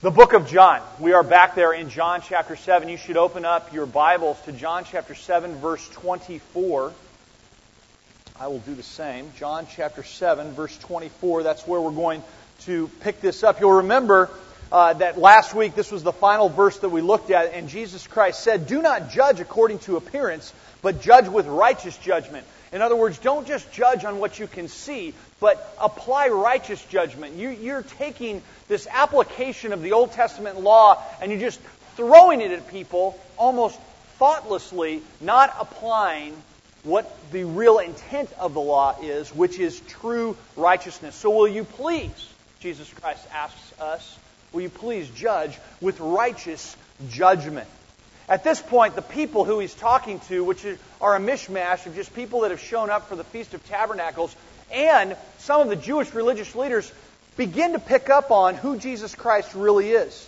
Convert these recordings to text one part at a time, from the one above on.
The book of John. We are back there in John chapter 7. You should open up your Bibles to John chapter 7, verse 24. I will do the same. John chapter 7, verse 24. That's where we're going to pick this up. You'll remember that last week this was the final verse that we looked at, and Jesus Christ said, "Do not judge according to appearance, but judge with righteous judgment." In other words, don't just judge on what you can see, but apply righteous judgment. You're taking this application of the Old Testament law and you're just throwing it at people almost thoughtlessly, not applying what the real intent of the law is, which is true righteousness. So will you please, Jesus Christ asks us, will you please judge with righteous judgment? At this point, the people who he's talking to, which are a mishmash of just people that have shown up for the Feast of Tabernacles, and some of the Jewish religious leaders begin to pick up on who Jesus Christ really is.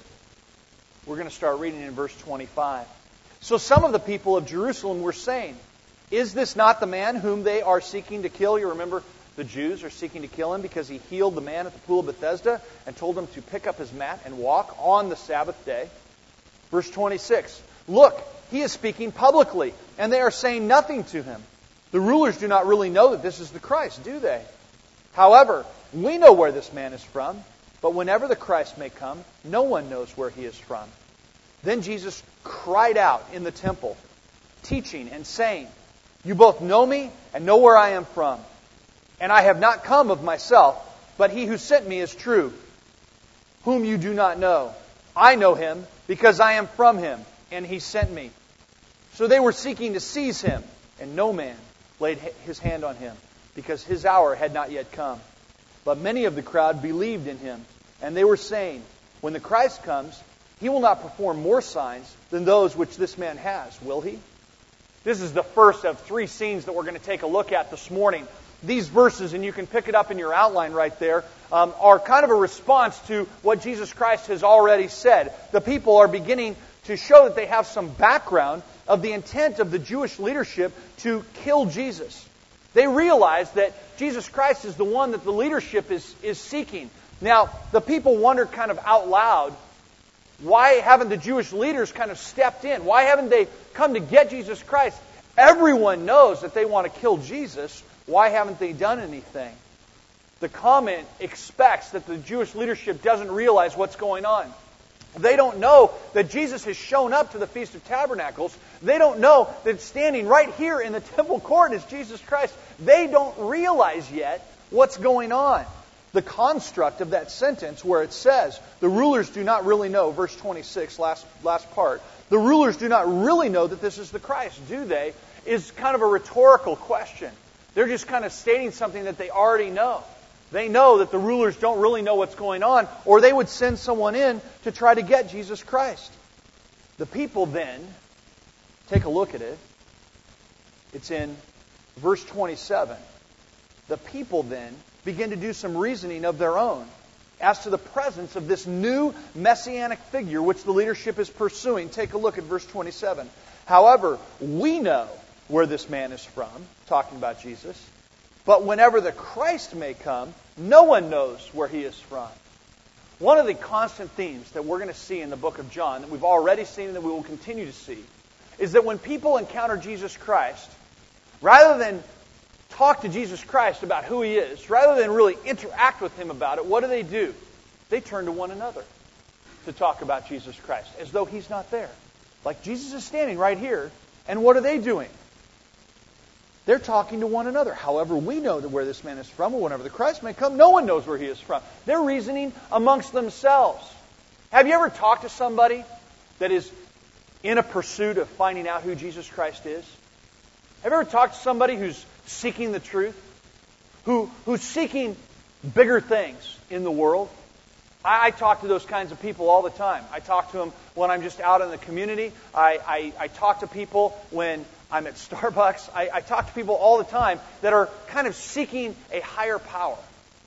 We're going to start reading in verse 25. So some of the people of Jerusalem were saying, "Is this not the man whom they are seeking to kill?" You remember the Jews are seeking to kill him because he healed the man at the pool of Bethesda and told him to pick up his mat and walk on the Sabbath day. Verse 26. "Look, he is speaking publicly, and they are saying nothing to him. The rulers do not really know that this is the Christ, do they? However, we know where this man is from, but whenever the Christ may come, no one knows where he is from." Then Jesus cried out in the temple, teaching and saying, "You both know me and know where I am from. And I have not come of myself, but he who sent me is true, whom you do not know. I know him because I am from him, and he sent me." So they were seeking to seize him, and no man laid his hand on him, because his hour had not yet come. But many of the crowd believed in him, and they were saying, "When the Christ comes, he will not perform more signs than those which this man has, will he?" This is the first of three scenes that we're going to take a look at this morning. These verses, and you can pick it up in your outline right there, are kind of a response to what Jesus Christ has already said. The people are beginning to show that they have some background of the intent of the Jewish leadership to kill Jesus. They realize that Jesus Christ is the one that the leadership is seeking. Now, the people wondered kind of out loud, why haven't the Jewish leaders kind of stepped in? Why haven't they come to get Jesus Christ? Everyone knows that they want to kill Jesus. Why haven't they done anything? The comment expects that the Jewish leadership doesn't realize what's going on. They don't know that Jesus has shown up to the Feast of Tabernacles. They don't know that standing right here in the temple court is Jesus Christ. They don't realize yet what's going on. The construct of that sentence where it says, the rulers do not really know, verse 26, last part, the rulers do not really know that this is the Christ, do they? Is kind of a rhetorical question. They're just kind of stating something that they already know. They know that the rulers don't really know what's going on, or they would send someone in to try to get Jesus Christ. The people then, take a look at it. It's in verse 27. The people then begin to do some reasoning of their own as to the presence of this new messianic figure which the leadership is pursuing. Take a look at verse 27. "However, we know where this man is from," talking about Jesus, "but whenever the Christ may come, no one knows where he is from." One of the constant themes that we're going to see in the book of John, that we've already seen and that we will continue to see, is that when people encounter Jesus Christ, rather than talk to Jesus Christ about who he is, rather than really interact with him about it, what do? They turn to one another to talk about Jesus Christ, as though he's not there. Like Jesus is standing right here, and what are they doing? They're talking to one another. "However, we know that where this man is from, or whenever the Christ may come, no one knows where he is from." They're reasoning amongst themselves. Have you ever talked to somebody that is in a pursuit of finding out who Jesus Christ is? Have you ever talked to somebody who's seeking the truth? Who's seeking bigger things in the world? I talk to those kinds of people all the time. I talk to them when I'm just out in the community. I talk to people when I'm at Starbucks. I talk to people all the time that are kind of seeking a higher power.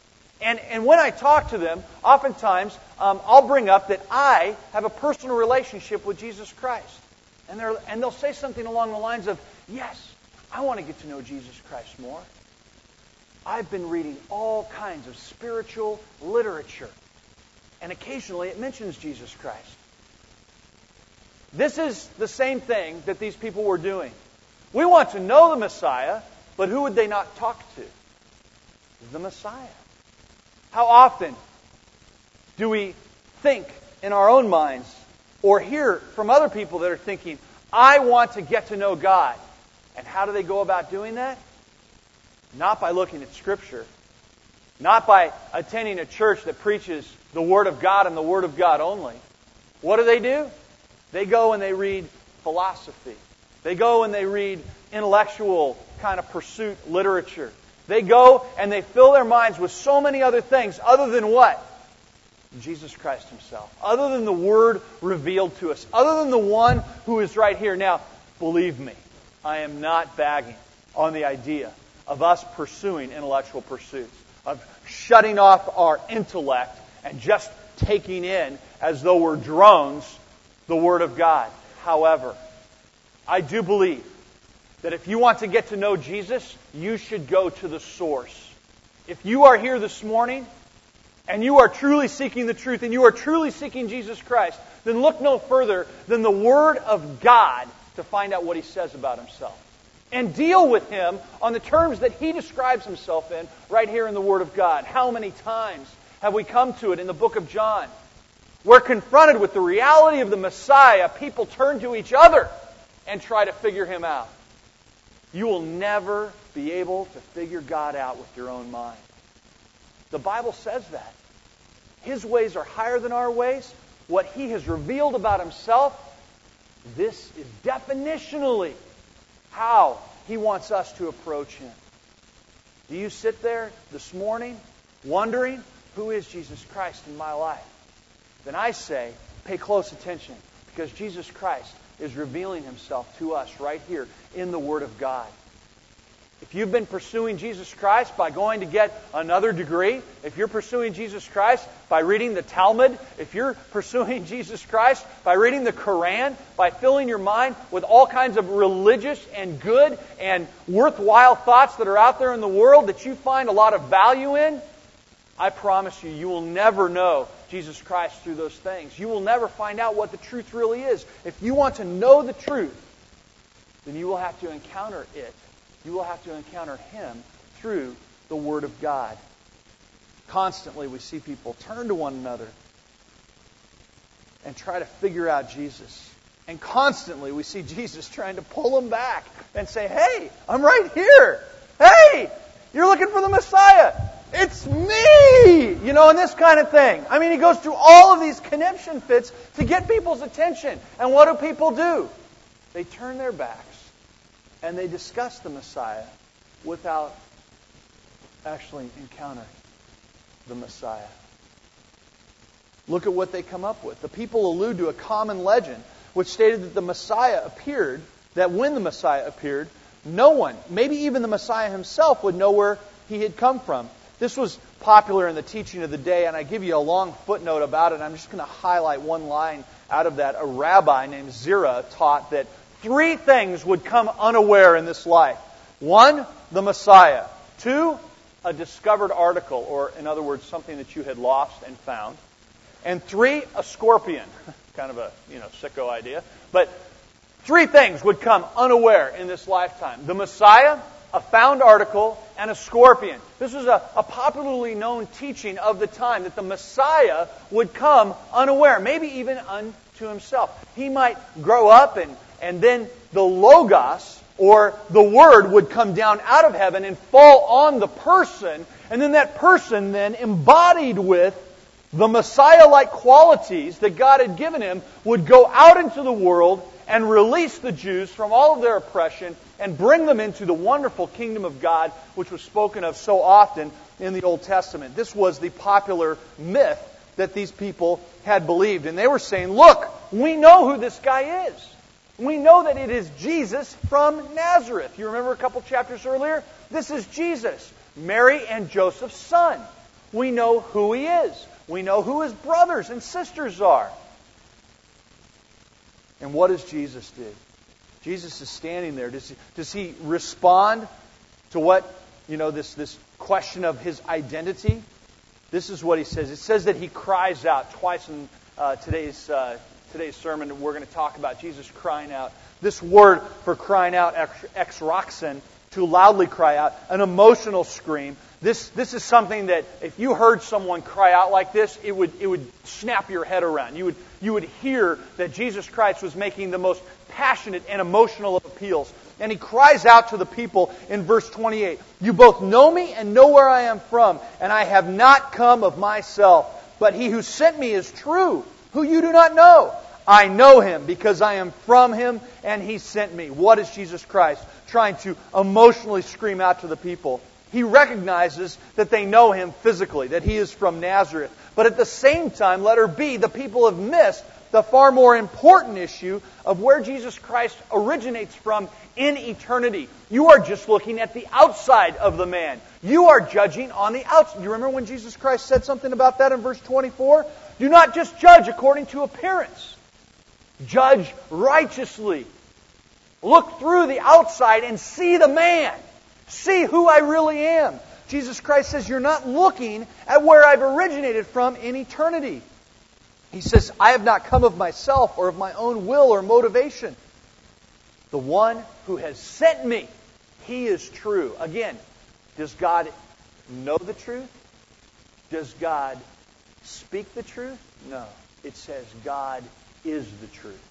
And when I talk to them, oftentimes I'll bring up that I have a personal relationship with Jesus Christ. And they'll say something along the lines of, "Yes, I want to get to know Jesus Christ more. I've been reading all kinds of spiritual literature. and occasionally it mentions Jesus Christ. This is the same thing that these people were doing. We want to know the Messiah, but who would they not talk to? The Messiah. How often do we think in our own minds or hear from other people that are thinking, I want to get to know God? And how do they go about doing that? Not by looking at Scripture. Not by attending a church that preaches the Word of God and the Word of God only. What do? They go and they read philosophy. They go and they read intellectual kind of pursuit literature. They go and they fill their minds with so many other things other than what? Jesus Christ Himself. Other than the Word revealed to us. Other than the one who is right here. Now, believe me, I am not bagging on the idea of us pursuing intellectual pursuits. Of shutting off our intellect and just taking in, as though we're drones, the Word of God. However, I do believe that if you want to get to know Jesus, you should go to the source. If you are here this morning and you are truly seeking the truth and you are truly seeking Jesus Christ, then look no further than the Word of God to find out what He says about Himself. And deal with Him on the terms that He describes Himself in right here in the Word of God. How many times have we come to it in the book of John? We're confronted with the reality of the Messiah. People turn to each other and try to figure Him out. You will never be able to figure God out with your own mind. The Bible says that. His ways are higher than our ways. What He has revealed about Himself, this is definitionally how He wants us to approach Him. Do you sit there this morning wondering, who is Jesus Christ in my life? Then I say, pay close attention, because Jesus Christ is revealing Himself to us right here in the Word of God. If you've been pursuing Jesus Christ by going to get another degree, if you're pursuing Jesus Christ by reading the Talmud, if you're pursuing Jesus Christ by reading the Quran, by filling your mind with all kinds of religious and good and worthwhile thoughts that are out there in the world that you find a lot of value in, I promise you, you will never know Jesus Christ through those things. You will never find out what the truth really is. If you want to know the truth, then you will have to encounter it. You will have to encounter Him through the Word of God. Constantly we see people turn to one another and try to figure out Jesus. And constantly we see Jesus trying to pull them back and say, hey, I'm right here. Hey, you're looking for the Messiah. It's me! You know, and this kind of thing. I mean, He goes through all of these conniption fits to get people's attention. And what do people do? They turn their backs and they discuss the Messiah without actually encountering the Messiah. Look at what they come up with. The people allude to a common legend which stated that the Messiah appeared, that when the Messiah appeared, no one, maybe even the Messiah Himself, would know where He had come from. This was popular in the teaching of the day, and I give you a long footnote about it. I'm just going to highlight one line out of that. A rabbi named Zerah taught that 3 things would come unaware in this life. 1, the Messiah. 2, a discovered article, or in other words, something that you had lost and found. And 3, a scorpion. Kind of a, sicko idea. But 3 things would come unaware in this lifetime. The Messiah, a found article, and a scorpion. This was a popularly known teaching of the time, that the Messiah would come unaware, maybe even unto Himself. He might grow up and then the Logos, or the Word, would come down out of heaven and fall on the person, and then that person then, embodied with the Messiah-like qualities that God had given him, would go out into the world and release the Jews from all of their oppression and bring them into the wonderful kingdom of God, which was spoken of so often in the Old Testament. This was the popular myth that these people had believed. And they were saying, look, we know who this guy is. We know that it is Jesus from Nazareth. You remember a couple chapters earlier? This is Jesus, Mary and Joseph's son. We know who He is. We know who His brothers and sisters are. And what does Jesus do? Jesus is standing there. Does He respond to what, this question of His identity? This is what he says. It says that he cries out twice in today's sermon. We're going to talk about Jesus crying out. This word for crying out, exroxen, to loudly cry out, an emotional scream. This is something that if you heard someone cry out like this, it would snap your head around. You would hear that Jesus Christ was making the most passionate and emotional of appeals. And he cries out to the people in verse 28, "You both know me and know where I am from, and I have not come of myself, but he who sent me is true, who you do not know. I know him because I am from him and he sent me." What is Jesus Christ trying to emotionally scream out to the people? He recognizes that they know him physically, that he is from Nazareth. But at the same time, letter B, the people have missed the far more important issue of where Jesus Christ originates from in eternity. You are just looking at the outside of the man. You are judging on the outside. You remember when Jesus Christ said something about that in verse 24? Do not just judge according to appearance. Judge righteously. Look through the outside and see the man. See who I really am. Jesus Christ says, you're not looking at where I've originated from in eternity. He says, I have not come of myself or of my own will or motivation. The one who has sent me, he is true. Again, does God know the truth? Does God speak the truth? No. It says God is the truth.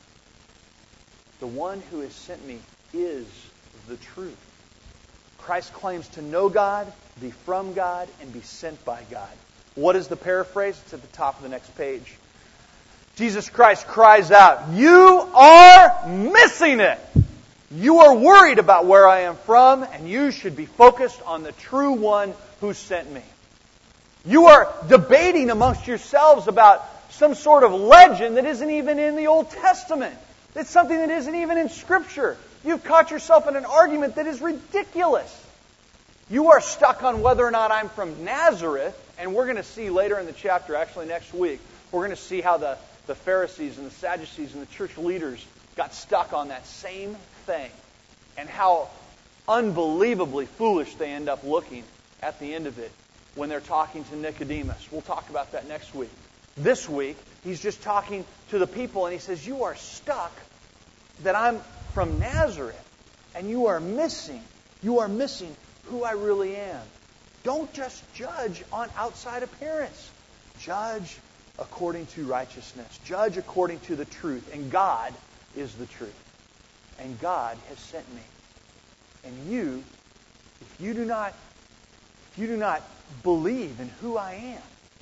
The one who has sent me is the truth. Christ claims to know God, be from God, and be sent by God. What is the paraphrase? It's at the top of the next page. Jesus Christ cries out, "You are missing it! You are worried about where I am from, and you should be focused on the true one who sent me. You are debating amongst yourselves about some sort of legend that isn't even in the Old Testament. It's something that isn't even in Scripture. You've caught yourself in an argument that is ridiculous. You are stuck on whether or not I'm from Nazareth, and we're going to see later in the chapter, actually next week, we're going to see how the Pharisees and the Sadducees and the church leaders got stuck on that same thing, and how unbelievably foolish they end up looking at the end of it when they're talking to Nicodemus. We'll talk about that next week. This week, he's just talking to the people, and he says, you are stuck that I'm from Nazareth, and you are missing who I really am. Don't just judge on outside appearance. Judge according to righteousness. Judge according to the truth. And God is the truth. And God has sent me. And you, if you do not believe in who I am,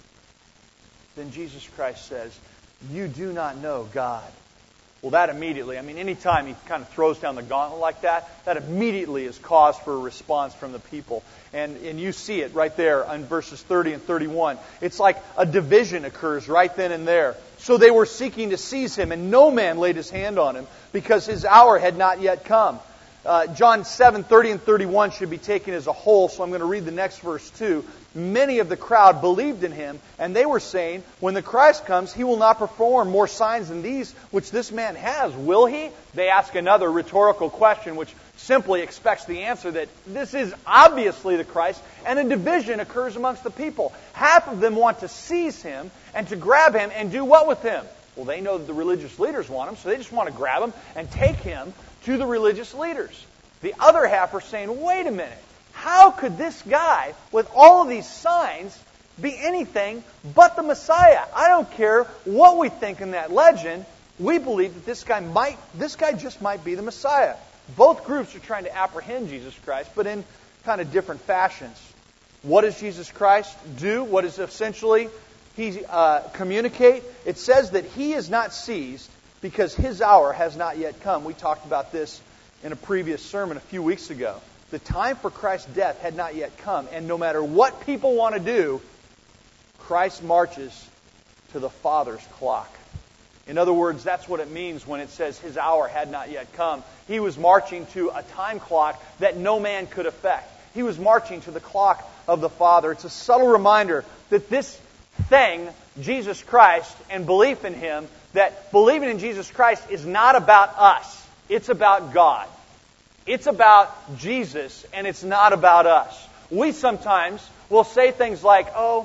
then Jesus Christ says, you do not know God. Well, that immediately, anytime he kind of throws down the gauntlet like that, that immediately is cause for a response from the people. And you see it right there in verses 30 and 31. It's like a division occurs right then and there. So they were seeking to seize him, and no man laid his hand on him, because his hour had not yet come. John 7, 30 and 31 should be taken as a whole, so I'm going to read the next verse too. Many of the crowd believed in him, and they were saying, when the Christ comes, he will not perform more signs than these which this man has, will he? They ask another rhetorical question, which simply expects the answer that this is obviously the Christ, and a division occurs amongst the people. Half of them want to seize him and to grab him and do what with him? Well, they know that the religious leaders want him, so they just want to grab him and take him to the religious leaders. The other half are saying, wait a minute, how could this guy, with all of these signs, be anything but the Messiah? I don't care what we think in that legend, we believe that this guy just might be the Messiah. Both groups are trying to apprehend Jesus Christ, but in kind of different fashions. What does Jesus Christ do? What does essentially he communicate? It says that he is not seized because his hour has not yet come. We talked about this in a previous sermon a few weeks ago. The time for Christ's death had not yet come, and no matter what people want to do, Christ marches to the Father's clock. In other words, that's what it means when it says his hour had not yet come. He was marching to a time clock that no man could affect. He was marching to the clock of the Father. It's a subtle reminder that this thing, Jesus Christ, and belief in him, that believing in Jesus Christ is not about us. It's about God. It's about Jesus, and it's not about us. We sometimes will say things like, oh,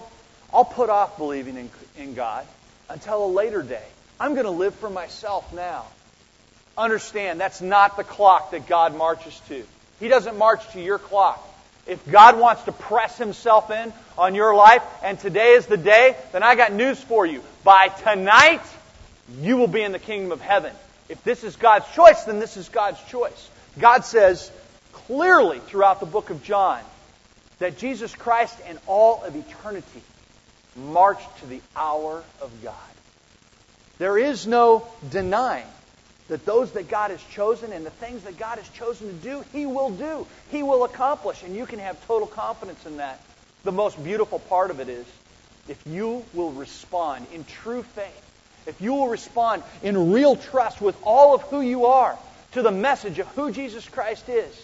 I'll put off believing in God until a later day. I'm going to live for myself now. Understand, that's not the clock that God marches to. He doesn't march to your clock. If God wants to press Himself in on your life, and today is the day, then I got news for you. By tonight, you will be in the kingdom of heaven. If this is God's choice, then this is God's choice. God says clearly throughout the book of John that Jesus Christ and all of eternity marched to the hour of God. There is no denying that those that God has chosen and the things that God has chosen to do, He will do. He will accomplish. And you can have total confidence in that. The most beautiful part of it is if you will respond in true faith, if you will respond in real trust with all of who you are to the message of who Jesus Christ is,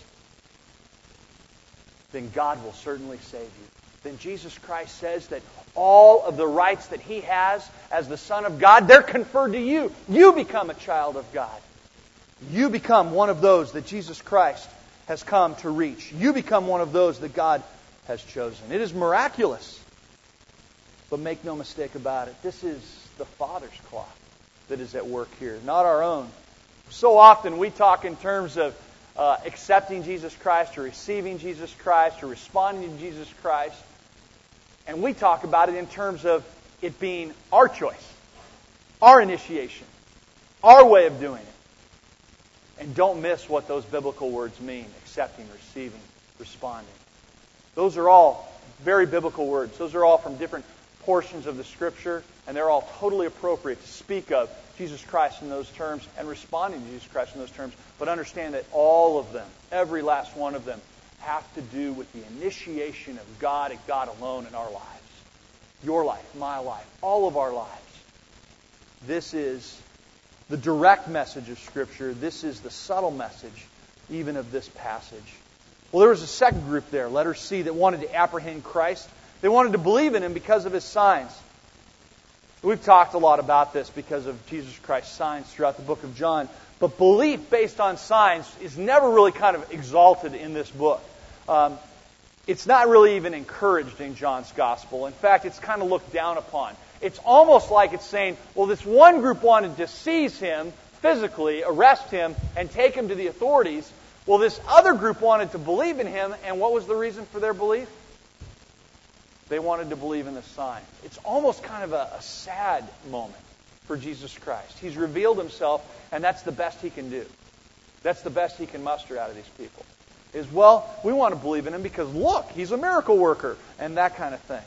then God will certainly save you. Then Jesus Christ says that all of the rights that He has as the Son of God, they're conferred to you. You become a child of God. You become one of those that Jesus Christ has come to reach. You become one of those that God has chosen. It is miraculous. But make no mistake about it, this is the Father's clock that is at work here, not our own. So often we talk in terms of accepting Jesus Christ or receiving Jesus Christ or responding to Jesus Christ. And we talk about it in terms of it being our choice, our initiation, our way of doing it. And don't miss what those biblical words mean: accepting, receiving, responding. Those are all very biblical words. Those are all from different portions of the Scripture, and they're all totally appropriate to speak of Jesus Christ in those terms and responding to Jesus Christ in those terms. But understand that all of them, every last one of them, have to do with the initiation of God and God alone in our lives. Your life, my life, all of our lives. This is the direct message of Scripture. This is the subtle message even of this passage. Well, there was a second group there, letter C, that wanted to apprehend Christ. They wanted to believe in Him because of His signs. We've talked a lot about this because of Jesus Christ's signs throughout the book of John. But belief based on signs is never really kind of exalted in this book. It's not really even encouraged in John's Gospel. In fact, it's kind of looked down upon. It's almost like it's saying, well, this one group wanted to seize Him physically, arrest Him, and take Him to the authorities. Well, this other group wanted to believe in Him, and what was the reason for their belief? They wanted to believe in the sign. It's almost kind of a sad moment for Jesus Christ. He's revealed Himself, and that's the best He can do. That's the best He can muster out of these people. Is, well, we want to believe in Him because, look, He's a miracle worker, and that kind of thing.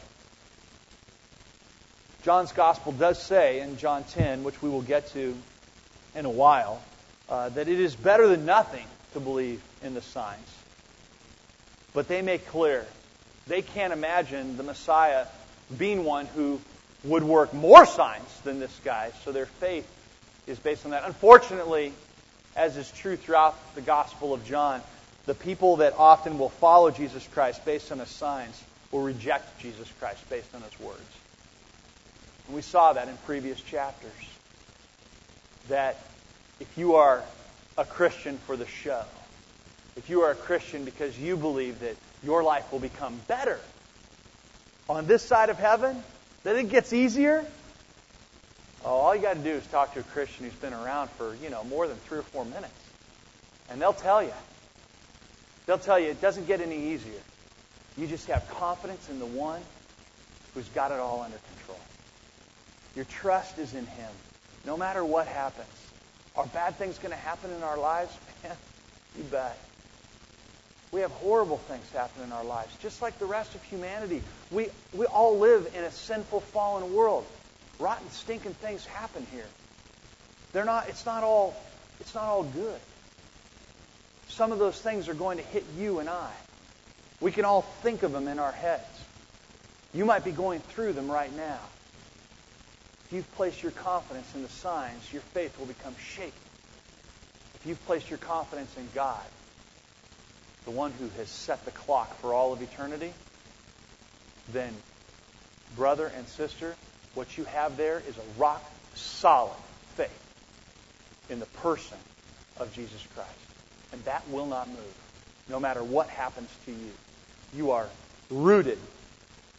John's Gospel does say in John 10, which we will get to in a while, that it is better than nothing to believe in the signs. But they make clear they can't imagine the Messiah being one who would work more signs than this guy, so their faith is based on that. Unfortunately, as is true throughout the Gospel of John, the people that often will follow Jesus Christ based on His signs will reject Jesus Christ based on His words. And we saw that in previous chapters. That if you are a Christian for the show, if you are a Christian because you believe that your life will become better on this side of heaven, that it gets easier, all you got to do is talk to a Christian who's been around for, more than 3 or 4 minutes. And they'll tell you. They'll tell you it doesn't get any easier. You just have confidence in the one who's got it all under control. Your trust is in Him. No matter what happens. Are bad things going to happen in our lives? Man, you bet. We have horrible things happen in our lives, just like the rest of humanity. We all live in a sinful, fallen world. Rotten, stinking things happen here. It's not all good. Some of those things are going to hit you and I. We can all think of them in our heads. You might be going through them right now. If you've placed your confidence in the signs, your faith will become shaky. If you've placed your confidence in God, the one who has set the clock for all of eternity, then, brother and sister, what you have there is a rock-solid faith in the person of Jesus Christ. And that will not move, no matter what happens to you. You are rooted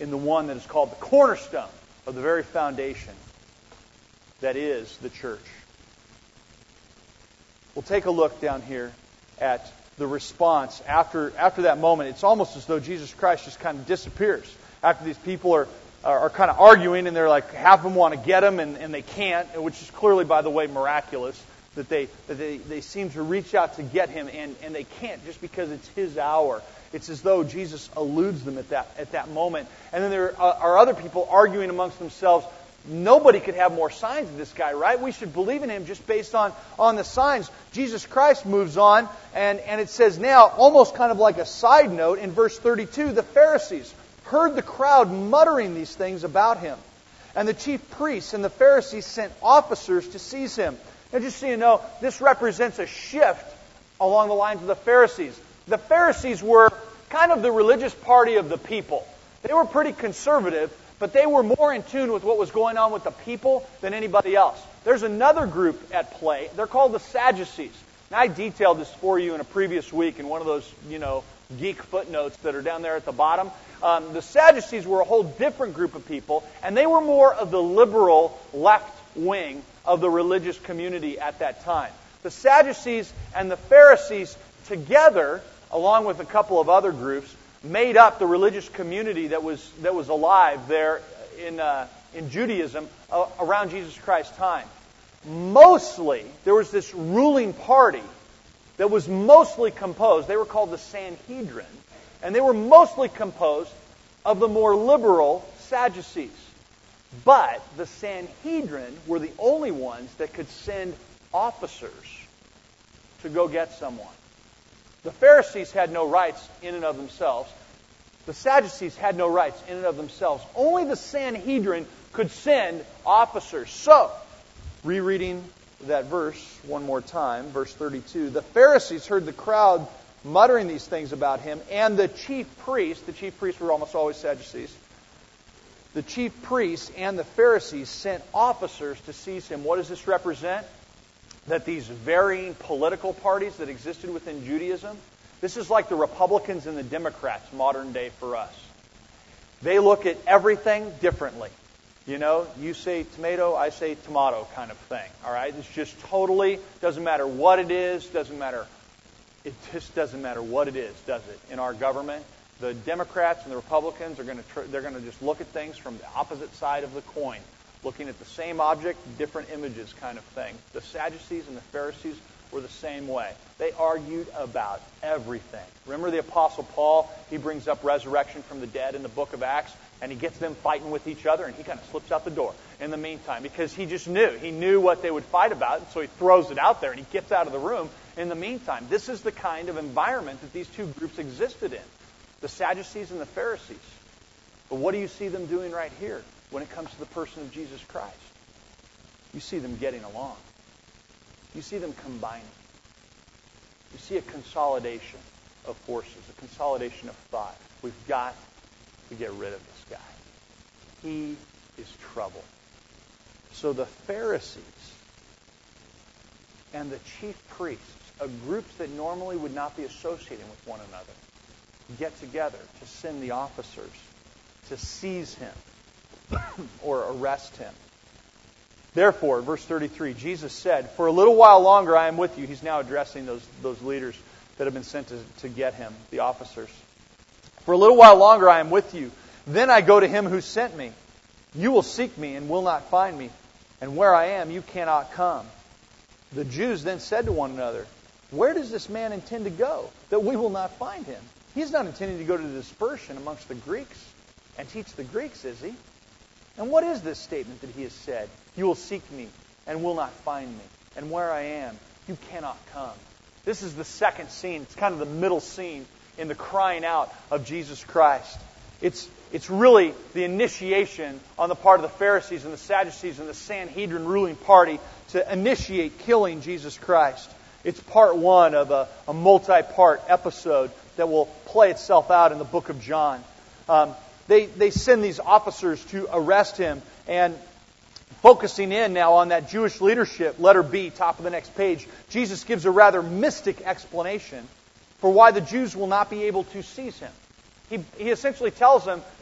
in the one that is called the cornerstone of the very foundation that is the church. We'll take a look down here at the response after that moment. It's almost as though Jesus Christ just kind of disappears. After these people are kind of arguing, and they're like, half of them want to get him, and they can't, which is clearly, by the way, miraculous, that they seem to reach out to get him, and they can't just because it's his hour. It's as though Jesus eludes them at that moment. And then there are other people arguing amongst themselves, nobody could have more signs than this guy, right? We should believe in him just based on the signs. Jesus Christ moves on, and it says now, almost kind of like a side note, in verse 32, the Pharisees heard the crowd muttering these things about him. And the chief priests and the Pharisees sent officers to seize him. Now, just so you know, this represents a shift along the lines of the Pharisees. The Pharisees were kind of the religious party of the people. They were pretty conservative, but they were more in tune with what was going on with the people than anybody else. There's another group at play. They're called the Sadducees. Now, I detailed this for you in a previous week in one of those, geek footnotes that are down there at the bottom. The Sadducees were a whole different group of people, and they were more of the liberal left wing of the religious community at that time. The Sadducees and the Pharisees together, along with a couple of other groups, made up the religious community that was alive there in Judaism around Jesus Christ's time. Mostly, there was this ruling party that was mostly composed, they were called the Sanhedrin, and they were mostly composed of the more liberal Sadducees. But the Sanhedrin were the only ones that could send officers to go get someone. The Pharisees had no rights in and of themselves. The Sadducees had no rights in and of themselves. Only the Sanhedrin could send officers. So, rereading that verse one more time, verse 32, the Pharisees heard the crowd muttering these things about him, and the chief priests were almost always Sadducees, the chief priests and the Pharisees sent officers to seize him. What does this represent? That these varying political parties that existed within Judaism, this is like the Republicans and the Democrats modern day for us. They look at everything differently. You say tomato, I say tomato kind of thing. All right? It's just totally, doesn't matter what it is, it just doesn't matter what it is, does it? In our government, the Democrats and the Republicans are they're going to just look at things from the opposite side of the coin, looking at the same object, different images kind of thing. The Sadducees and the Pharisees were the same way. They argued about everything. Remember the Apostle Paul? He brings up resurrection from the dead in the book of Acts, and he gets them fighting with each other, and he kind of slips out the door in the meantime because he just knew. He knew what they would fight about, and so he throws it out there, and he gets out of the room in the meantime. This is the kind of environment that these two groups existed in, the Sadducees and the Pharisees. But what do you see them doing right here when it comes to the person of Jesus Christ? You see them getting along. You see them combining. You see a consolidation of forces, a consolidation of thought. We've got to get rid of this guy. He is trouble. So the Pharisees and the chief priests, groups that normally would not be associating with one another, get together to send the officers to seize him or arrest him. Therefore, verse 33, Jesus said, "For a little while longer I am with you." He's now addressing those leaders that have been sent to get him, the officers. "For a little while longer I am with you. Then I go to him who sent me. You will seek me and will not find me. And where I am, you cannot come." The Jews then said to one another, "Where does this man intend to go, that we will not find him? He's not intending to go to dispersion amongst the Greeks and teach the Greeks, is he? And what is this statement that he has said? You will seek me and will not find me. And where I am, you cannot come." This is the second scene. It's kind of the middle scene in the crying out of Jesus Christ. It's really the initiation on the part of the Pharisees and the Sadducees and the Sanhedrin ruling party to initiate killing Jesus Christ. It's part one of a multi-part episode that will play itself out in the book of John. They send these officers to arrest him, and focusing in now on that Jewish leadership, letter B, top of the next page, Jesus gives a rather mystic explanation for why the Jews will not be able to seize him. He essentially tells them,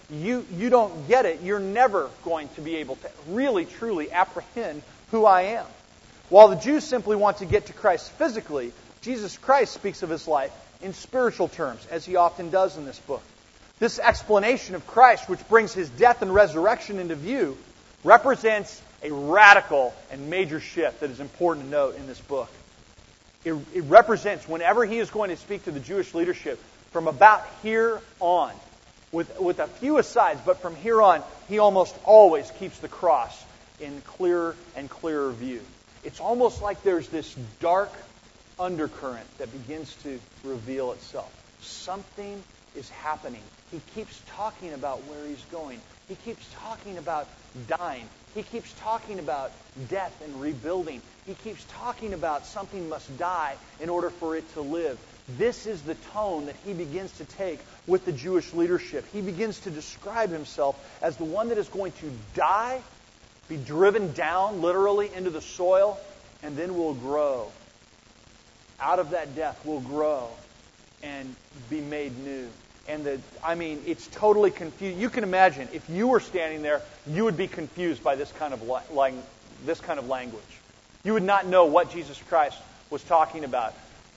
you don't get it, you're never going to be able to really, truly apprehend who I am. While the Jews simply want to get to Christ physically, Jesus Christ speaks of His life in spiritual terms, as He often does in this book. This explanation of Christ, which brings His death and resurrection into view, represents a radical and major shift that is important to note in this book. It represents, whenever He is going to speak to the Jewish leadership, from about here on, with a few asides, but from here on, He almost always keeps the cross in clearer and clearer view. It's almost like there's this dark undercurrent that begins to reveal itself. Something is happening. He keeps talking about where He's going. He keeps talking about dying. He keeps talking about death and rebuilding. He keeps talking about something must die in order for it to live. This is the tone that He begins to take with the Jewish leadership. He begins to describe Himself as the one that is going to die, be driven down literally into the soil, and then will grow. Out of that death will grow and be made new. And it's totally confused. You can imagine, if you were standing there, you would be confused by this kind of language. You would not know what Jesus Christ was talking about.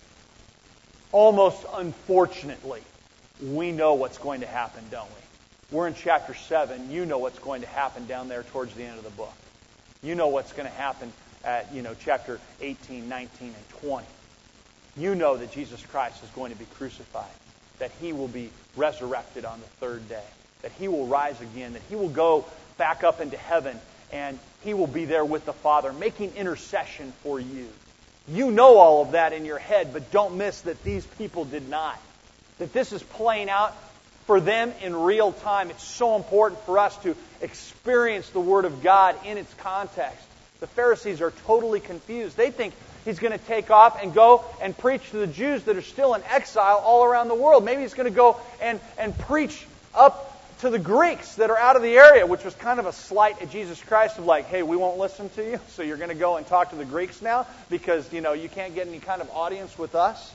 Almost unfortunately, we know what's going to happen, don't we? We're in chapter 7. You know what's going to happen down there towards the end of the book. You know what's going to happen at, chapter 18, 19, and 20. You know that Jesus Christ is going to be crucified, that He will be resurrected on the third day, that He will rise again, that He will go back up into heaven, and He will be there with the Father, making intercession for you. You know all of that in your head, but don't miss that these people did not. That this is playing out for them in real time. It's so important for us to experience the Word of God in its context. The Pharisees are totally confused. They think He's going to take off and go and preach to the Jews that are still in exile all around the world. Maybe He's going to go and preach up to the Greeks that are out of the area, which was kind of a slight at Jesus Christ of like, hey, we won't listen to you, so you're going to go and talk to the Greeks now because, you can't get any kind of audience with us.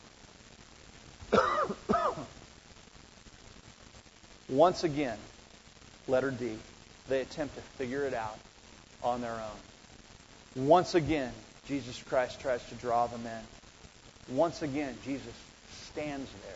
Once again, letter D, they attempt to figure it out on their own. Once again, Jesus Christ tries to draw them in. Once again, Jesus stands there.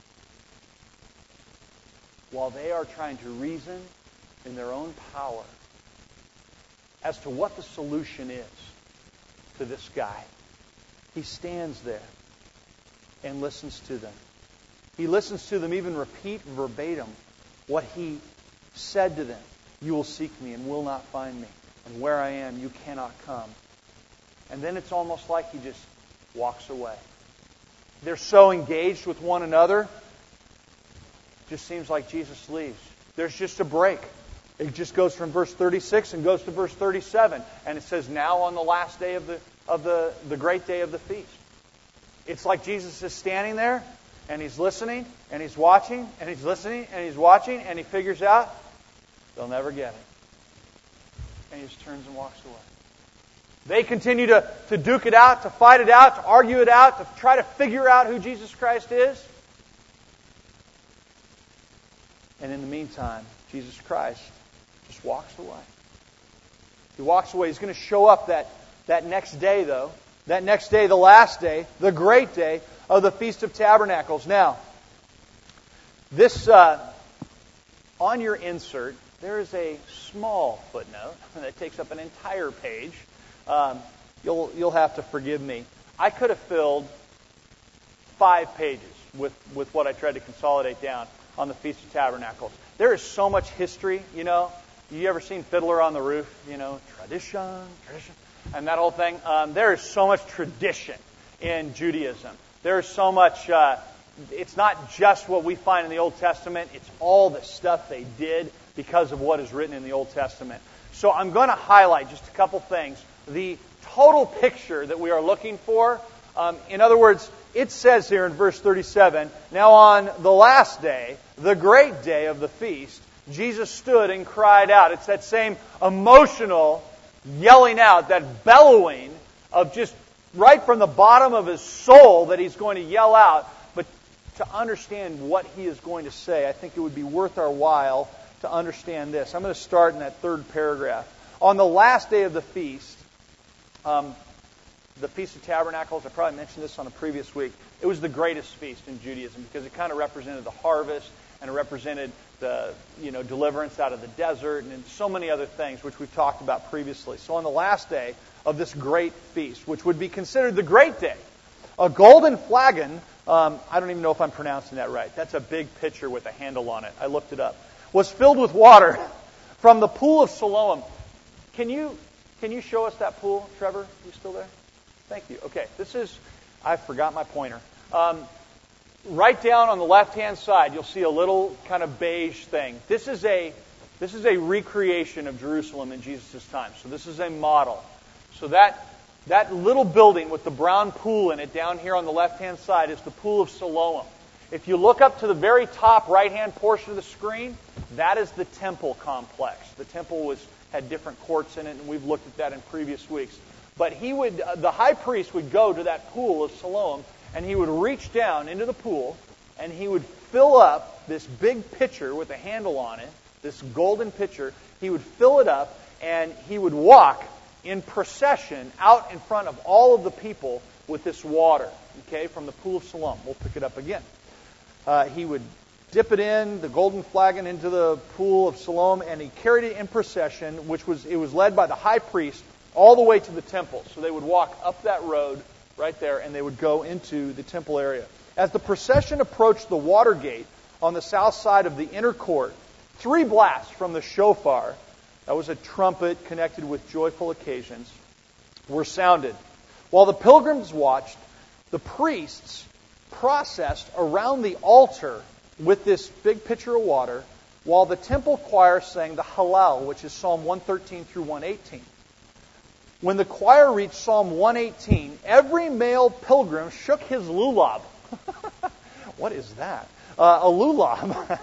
While they are trying to reason in their own power as to what the solution is to this guy, He stands there and listens to them. He listens to them even repeat verbatim what He said to them. You will seek me and will not find me. And where I am, you cannot come. And then it's almost like He just walks away. They're so engaged with one another, it just seems like Jesus leaves. There's just a break. It just goes from verse 36 and goes to verse 37. And it says, now on the last day of the great day of the feast. It's like Jesus is standing there, and He's listening, and He's watching, and He's listening, and He's watching, and He figures out they'll never get it. And He just turns and walks away. They continue to duke it out, to fight it out, to argue it out, to try to figure out who Jesus Christ is. And in the meantime, Jesus Christ just walks away. He walks away. He's going to show up that next day, though. That next day, the last day, the great day of the Feast of Tabernacles. Now, this on your insert, there is a small footnote that takes up an entire page. You'll have to forgive me. I could have filled 5 pages with what I tried to consolidate down on the Feast of Tabernacles. There is so much history, You ever seen Fiddler on the Roof? Tradition, and that whole thing. There is so much tradition in Judaism. There is so much. It's not just what we find in the Old Testament. It's all the stuff they did because of what is written in the Old Testament. So I'm going to highlight just a couple things. The total picture that we are looking for. In other words, it says here in verse 37, now on the last day, the great day of the feast, Jesus stood and cried out. It's that same emotional yelling out, that bellowing of just right from the bottom of His soul that He's going to yell out. But to understand what he is going to say, I think it would be worth our while to understand this. I'm going to start in that third paragraph. On the last day of the feast, the Feast of Tabernacles, I probably mentioned this on a previous week, it was the greatest feast in Judaism because it kind of represented the harvest and it represented the deliverance out of the desert and so many other things which we've talked about previously. So on the last day of this great feast, which would be considered the great day, a golden flagon, I don't even know if I'm pronouncing that right. That's a big pitcher with a handle on it. I looked it up. Was filled with water from the pool of Siloam. Can you show us that pool, Trevor? Are you still there? Thank you. Okay, I forgot my pointer. Right down on the left-hand side, you'll see a little kind of beige thing. This is a recreation of Jerusalem in Jesus' time. So this is a model. So that little building with the brown pool in it down here on the left-hand side is the pool of Siloam. If you look up to the very top right-hand portion of the screen, that is the temple complex. The temple had different courts in it, and we've looked at that in previous weeks. But the high priest would go to that pool of Siloam, and he would reach down into the pool, and he would fill up this big pitcher with a handle on it, this golden pitcher. He would fill it up, and he would walk in procession out in front of all of the people with this water, from the pool of Siloam. We'll pick it up again. He would dip it in, the golden flagon, into the pool of Siloam, and he carried it in procession, it was led by the high priest all the way to the temple. So they would walk up that road right there, and they would go into the temple area. As the procession approached the water gate on the south side of the inner court, 3 blasts from the shofar, that was a trumpet connected with joyful occasions, were sounded. While the pilgrims watched, the priests processed around the altar with this big pitcher of water, while the temple choir sang the Hallel, which is Psalm 113 through 118. When the choir reached Psalm 118, every male pilgrim shook his lulab. What is that? A lulab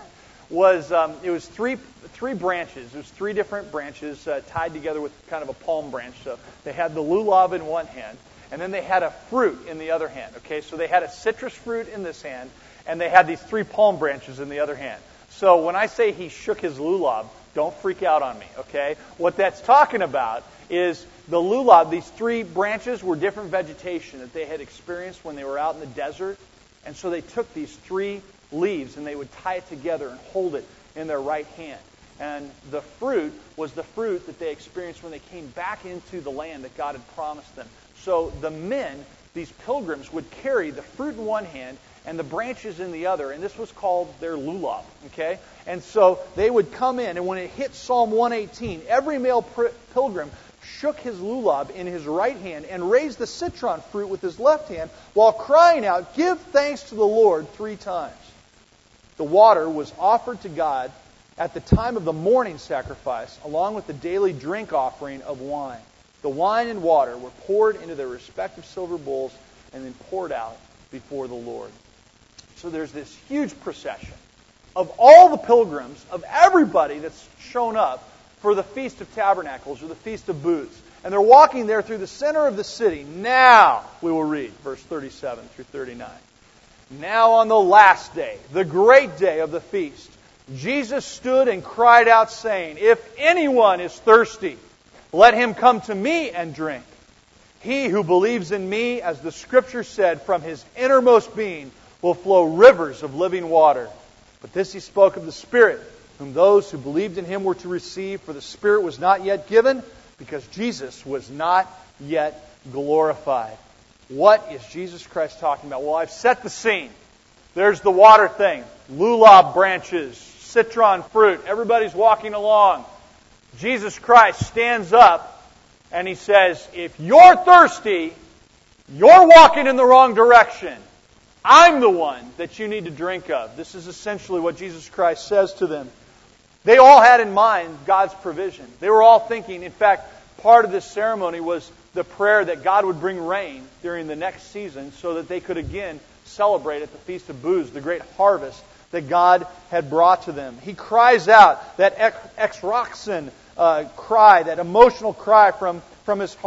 was three branches. It was 3 different branches tied together with kind of a palm branch. So they had the lulab in one hand, and then they had a fruit in the other hand. Okay, so they had a citrus fruit in this hand, and they had these 3 palm branches in the other hand. So when I say he shook his lulab, don't freak out on me, okay? What that's talking about is the lulab, these 3 branches were different vegetation that they had experienced when they were out in the desert. And so they took these 3 leaves and they would tie it together and hold it in their right hand. And the fruit was the fruit that they experienced when they came back into the land that God had promised them. So the men, these pilgrims, would carry the fruit in one hand and the branches in the other, and this was called their lulab, okay? And so they would come in, and when it hit Psalm 118, every male pilgrim shook his lulab in his right hand and raised the citron fruit with his left hand while crying out, "Give thanks to the Lord," 3 times. The water was offered to God at the time of the morning sacrifice, along with the daily drink offering of wine. The wine and water were poured into their respective silver bowls and then poured out before the Lord. So there's this huge procession of all the pilgrims, of everybody that's shown up for the Feast of Tabernacles or the Feast of Booths. And they're walking there through the center of the city. Now, we will read verse 37 through 39. Now on the last day, the great day of the feast, Jesus stood and cried out, saying, "If anyone is thirsty, let him come to me and drink. He who believes in me, as the Scripture said, from his innermost being will flow rivers of living water." But this he spoke of the Spirit, whom those who believed in him were to receive, for the Spirit was not yet given, because Jesus was not yet glorified. What is Jesus Christ talking about? Well, I've set the scene. There's the water thing. Lulab branches, citron fruit. Everybody's walking along. Jesus Christ stands up and he says, "If you're thirsty, you're walking in the wrong direction. I'm the one that you need to drink of." This is essentially what Jesus Christ says to them. They all had in mind God's provision. They were all thinking, in fact, part of this ceremony was the prayer that God would bring rain during the next season so that they could again celebrate at the Feast of Booths the great harvest that God had brought to them. He cries out that exroxen cry, that emotional cry from his heart.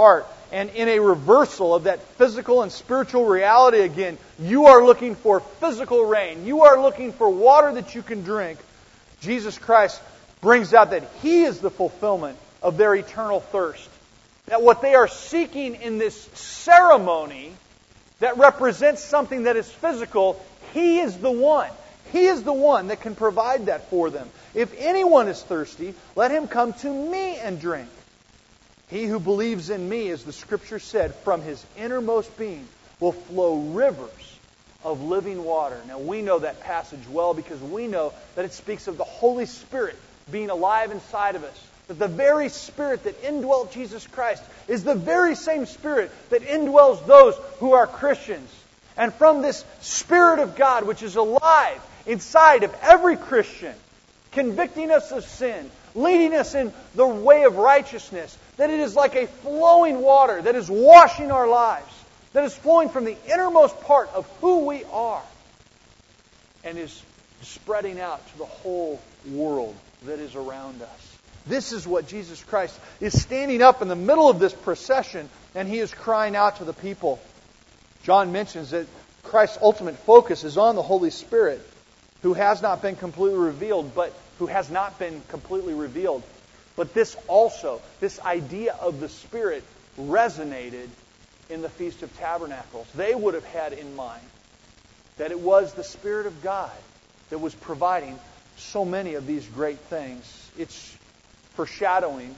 and in a reversal of that physical and spiritual reality again, you are looking for physical rain. You are looking for water that you can drink. Jesus Christ brings out that He is the fulfillment of their eternal thirst. That what they are seeking in this ceremony that represents something that is physical, He is the one. He is the one that can provide that for them. If anyone is thirsty, let him come to me and drink. He who believes in me, as the Scripture said, from his innermost being will flow rivers of living water. Now we know that passage well because we know that it speaks of the Holy Spirit being alive inside of us. That the very Spirit that indwelt Jesus Christ is the very same Spirit that indwells those who are Christians. And from this Spirit of God, which is alive inside of every Christian, convicting us of sin, leading us in the way of righteousness, that it is like a flowing water that is washing our lives, that is flowing from the innermost part of who we are, and is spreading out to the whole world that is around us. This is what Jesus Christ is standing up in the middle of this procession, and He is crying out to the people. John mentions that Christ's ultimate focus is on the Holy Spirit, who has not been completely revealed, but this also, this idea of the Spirit, resonated in the Feast of Tabernacles. They would have had in mind that it was the Spirit of God that was providing so many of these great things. It's foreshadowed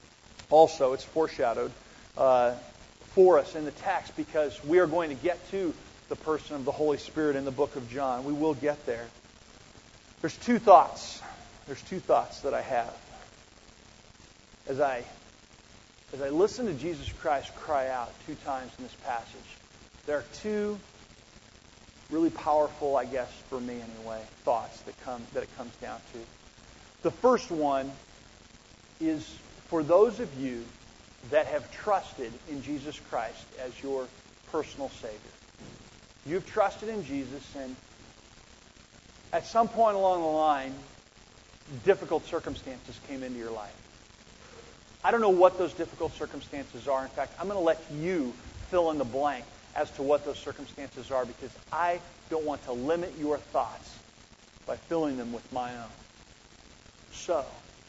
for us in the text, because we are going to get to the person of the Holy Spirit in the book of John. We will get there. There's two thoughts that I have as I listen to Jesus Christ cry out 2 times in this passage. There are 2 really powerful, I guess, for me anyway, thoughts that it comes down to. The first one is for those of you that have trusted in Jesus Christ as your personal Savior. You've trusted in Jesus, and at some point along the line, difficult circumstances came into your life. I don't know what those difficult circumstances are. In fact, I'm going to let you fill in the blank as to what those circumstances are, because I don't want to limit your thoughts by filling them with my own. So,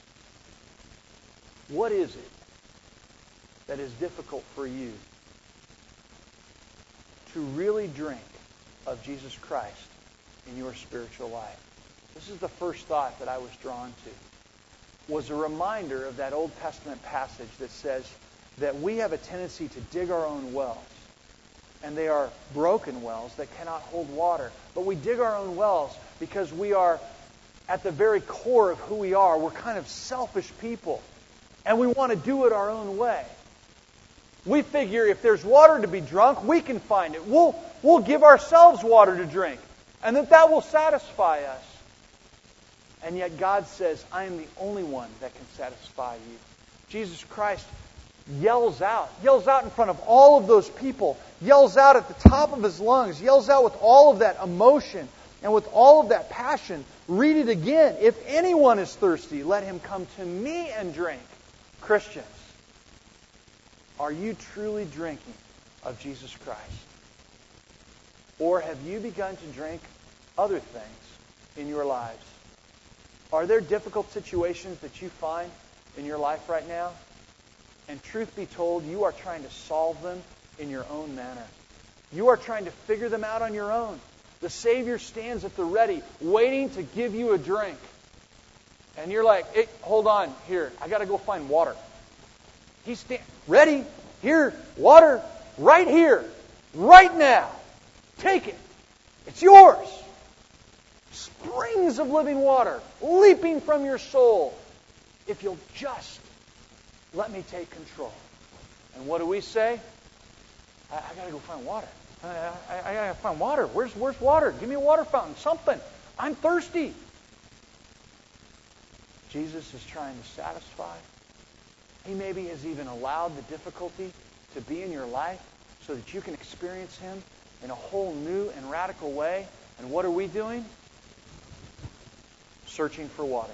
what is it that is difficult for you to really drink of Jesus Christ in your spiritual life? This is the first thought that I was drawn to, was a reminder of that Old Testament passage that says that we have a tendency to dig our own wells, and they are broken wells that cannot hold water. But we dig our own wells because we are, at the very core of who we are, we're kind of selfish people, and we want to do it our own way. We figure if there's water to be drunk, we can find it. We'll give ourselves water to drink, and that will satisfy us. And yet God says, I am the only one that can satisfy you. Jesus Christ yells out in front of all of those people, yells out at the top of His lungs, yells out with all of that emotion and with all of that passion. Read it again. If anyone is thirsty, let him come to me and drink. Christians, are you truly drinking of Jesus Christ? Or have you begun to drink other things in your lives? Are there difficult situations that you find in your life right now? And truth be told, you are trying to solve them in your own manner. You are trying to figure them out on your own. The Savior stands at the ready, waiting to give you a drink. And you're like, hey, hold on, here, I got to go find water. He's ready, here, water, right here, right now. Take it. It's yours. Springs of living water leaping from your soul, if you'll just let me take control. And what do we say? I got to go find water. I got to find water. Where's water? Give me a water fountain, something. I'm thirsty. Jesus is trying to satisfy. He maybe has even allowed the difficulty to be in your life so that you can experience Him in a whole new and radical way. And what are we doing? Searching for water,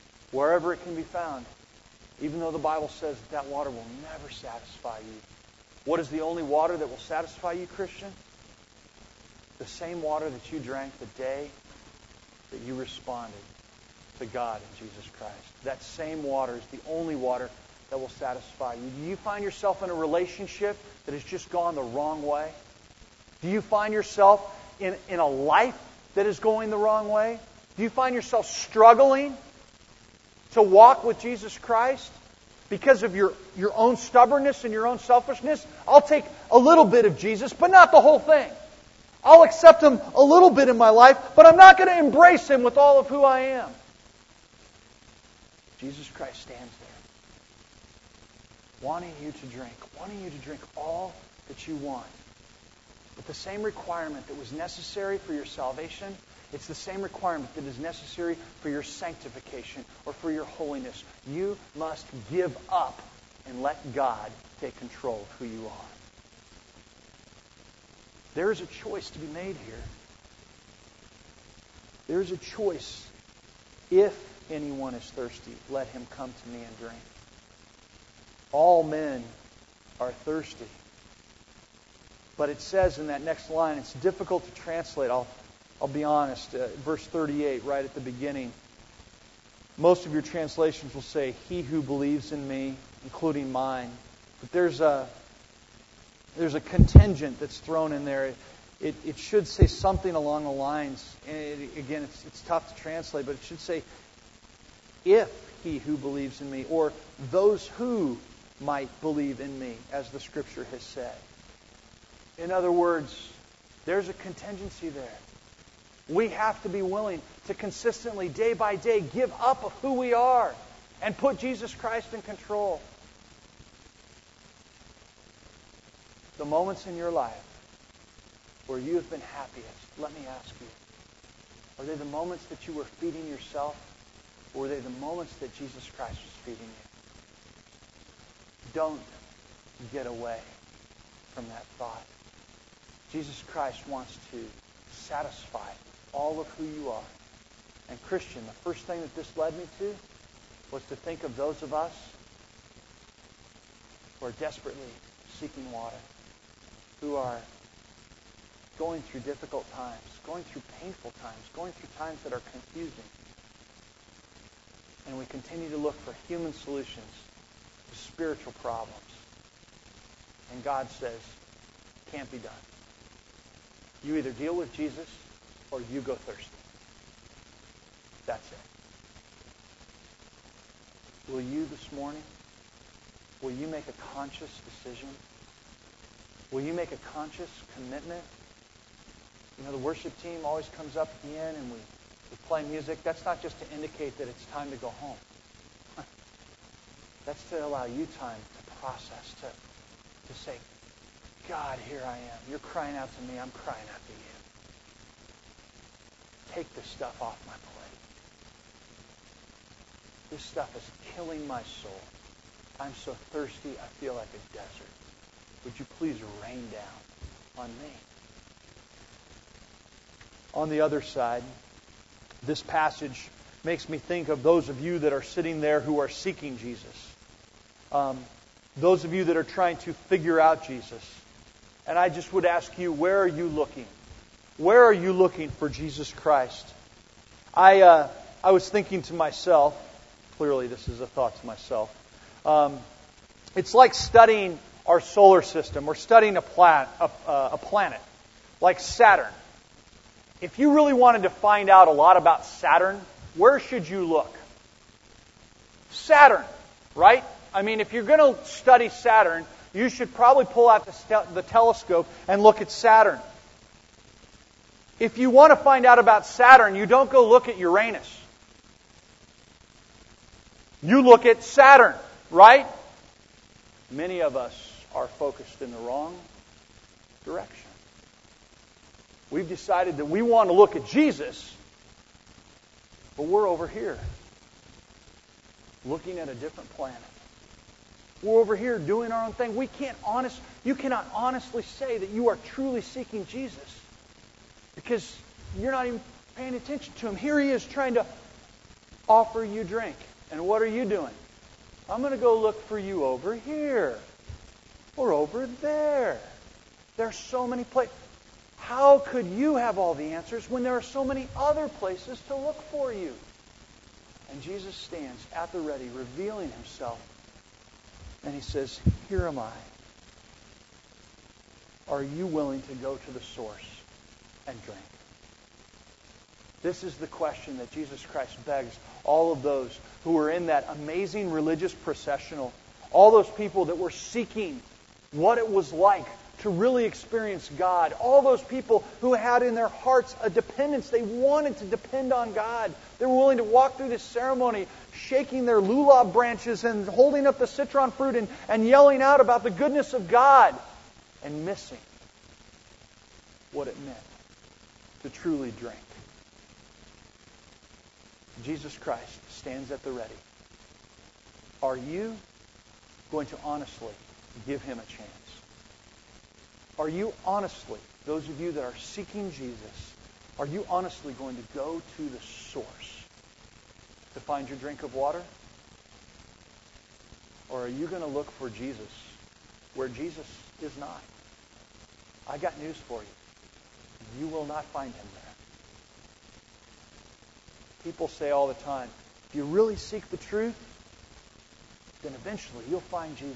wherever it can be found, even though the Bible says that water will never satisfy you. What is the only water that will satisfy you, Christian? The same water that you drank the day that you responded to God in Jesus Christ. That same water is the only water that will satisfy you. Do you find yourself in a relationship that has just gone the wrong way? Do you find yourself in a life that is going the wrong way? Do you find yourself struggling to walk with Jesus Christ because of your own stubbornness and your own selfishness? I'll take a little bit of Jesus, but not the whole thing. I'll accept Him a little bit in my life, but I'm not going to embrace Him with all of who I am. Jesus Christ stands there, wanting you to drink all that you want. But the same requirement that was necessary for your salvation, it's the same requirement that is necessary for your sanctification or for your holiness. You must give up and let God take control of who you are. There is a choice to be made here. There is a choice. If anyone is thirsty, let him come to me and drink. All men are thirsty. But it says in that next line, it's difficult to translate. I'll be honest. Verse 38, right at the beginning. Most of your translations will say, "He who believes in me," including mine. But there's a contingent that's thrown in there. It should say something along the lines. And again, it's tough to translate, but it should say, "If he who believes in me," or "those who might believe in me," as the Scripture has said. In other words, there's a contingency there. We have to be willing to consistently, day by day, give up of who we are and put Jesus Christ in control. The moments in your life where you have been happiest, let me ask you, are they the moments that you were feeding yourself, or were they the moments that Jesus Christ was feeding you? Don't get away from that thought. Jesus Christ wants to satisfy all of who you are. And Christian, the first thing that this led me to was to think of those of us who are desperately seeking water, who are going through difficult times, going through painful times, going through times that are confusing. And we continue to look for human solutions to spiritual problems. And God says, can't be done. You either deal with Jesus or you go thirsty. That's it. Will you this morning, will you make a conscious decision? Will you make a conscious commitment? You know, the worship team always comes up at the end and we play music. That's not just to indicate that it's time to go home. That's to allow you time to process, to say, God, here I am. You're crying out to me. I'm crying out to you. Take this stuff off my plate. This stuff is killing my soul. I'm so thirsty, I feel like a desert. Would you please rain down on me? On the other side, this passage makes me think of those of you that are sitting there who are seeking Jesus. Those of you that are trying to figure out Jesus. And I just would ask you, where are you looking? Where are you looking for Jesus Christ? I was thinking to myself, clearly this is a thought to myself, it's like studying our solar system or studying a planet like Saturn. If you really wanted to find out a lot about Saturn, where should you look? Saturn, right? I mean, if you're going to study Saturn, you should probably pull out the telescope and look at Saturn. If you want to find out about Saturn, you don't go look at Uranus. You look at Saturn, right? Many of us are focused in the wrong direction. We've decided that we want to look at Jesus, but we're over here, looking at a different planet. We're over here doing our own thing. You cannot honestly say that you are truly seeking Jesus because you're not even paying attention to Him. Here He is trying to offer you drink. And what are you doing? I'm going to go look for you over here. Or over there. There are so many places. How could you have all the answers when there are so many other places to look for you? And Jesus stands at the ready, revealing Himself. And He says, here am I. Are you willing to go to the source and drink? This is the question that Jesus Christ begs all of those who were in that amazing religious processional, all those people that were seeking what it was like to really experience God, all those people who had in their hearts a dependence. They wanted to depend on God. They were willing to walk through this ceremony shaking their lulav branches and holding up the citron fruit and yelling out about the goodness of God and missing what it meant to truly drink. Jesus Christ stands at the ready. Are you going to honestly give Him a chance? Are you honestly, those of you that are seeking Jesus, are you honestly going to go to the source to find your drink of water? Or are you going to look for Jesus where Jesus is not? I got news for you. You will not find Him there. People say all the time, if you really seek the truth, then eventually you'll find Jesus.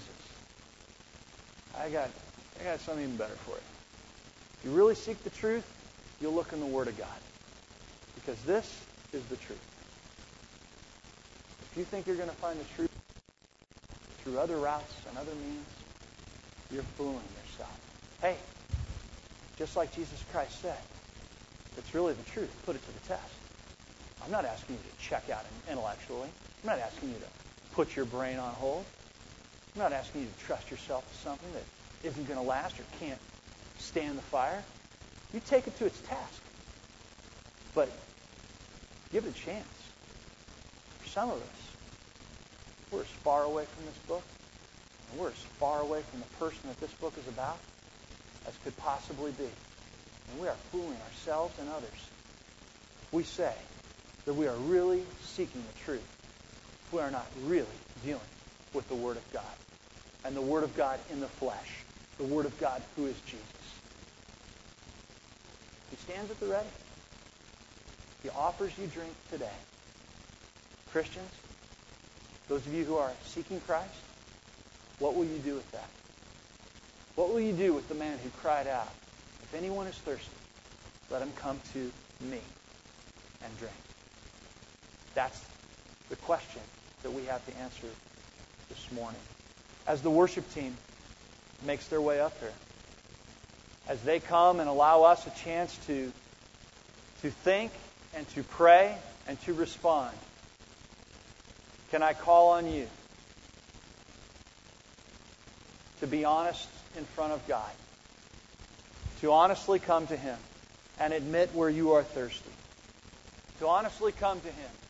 I got something even better for you. If you really seek the truth, you'll look in the Word of God. Because this is the truth. If you think you're going to find the truth through other routes and other means, you're fooling yourself. Hey, just like Jesus Christ said, it's really the truth. Put it to the test. I'm not asking you to check out intellectually. I'm not asking you to put your brain on hold. I'm not asking you to trust yourself to something that isn't going to last or can't stand the fire. You take it to its task. But give it a chance. For some of us, we're as far away from this book, and we're as far away from the person that this book is about as could possibly be. And we are fooling ourselves and others. We say that we are really seeking the truth. We are not really dealing with the Word of God. And the Word of God in the flesh. The Word of God who is Jesus. He stands at the ready. He offers you drink today. Christians, those of you who are seeking Christ, what will you do with that? What will you do with the man who cried out, if anyone is thirsty, let him come to me and drink? That's the question that we have to answer this morning. As the worship team makes their way up here, as they come and allow us a chance to think and to pray and to respond, can I call on you to be honest in front of God, to honestly come to Him and admit where you are thirsty, to honestly come to Him